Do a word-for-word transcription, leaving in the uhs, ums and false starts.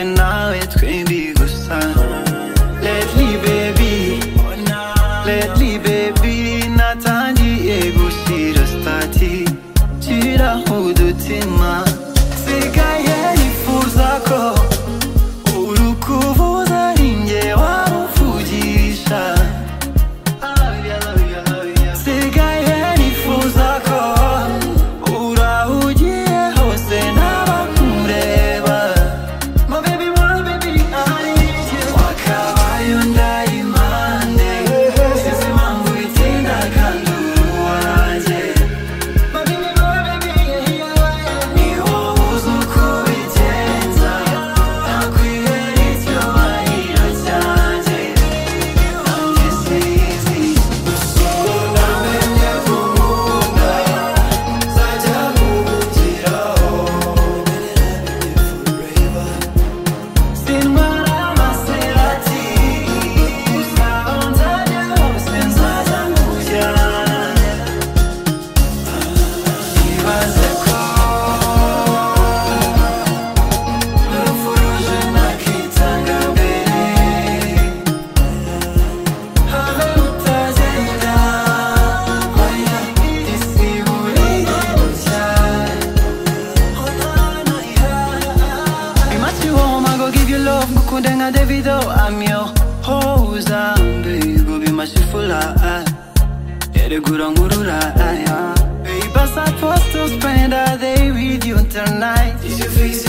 nawe twembi gusa. Lately baby, lately baby, natangiye gushira stati, shiraho udutima. Sigaye nifuza ko urukuvuza ari njye waruvugisha. Sigaye nifuza ko urahugiye hose n'abakureba. My baby, my baby, I need you. Wakabaye undayimande, sinzi impamvu itinda kandi uri uwanjye. My baby, my baby, ni wowe uzi uko ubigenza, nakwihera icyubahiro cyanjye. Nanjye sinzi uko namenye kumunda, nzajya nkugiraho sintwara amaserati, gusa aho nzajya hose nzaza nkujyana. Ibaze ko urupfu ruje nakitanga mbere, habe utagenda, oya isi buriye bucya. Be much you home, I go give you love, ngukunde nka Davido. I'm your hoes, baby, go be much full of eregura nkurura. Babe, I'm supposed to spend a day with you tonight. Is your face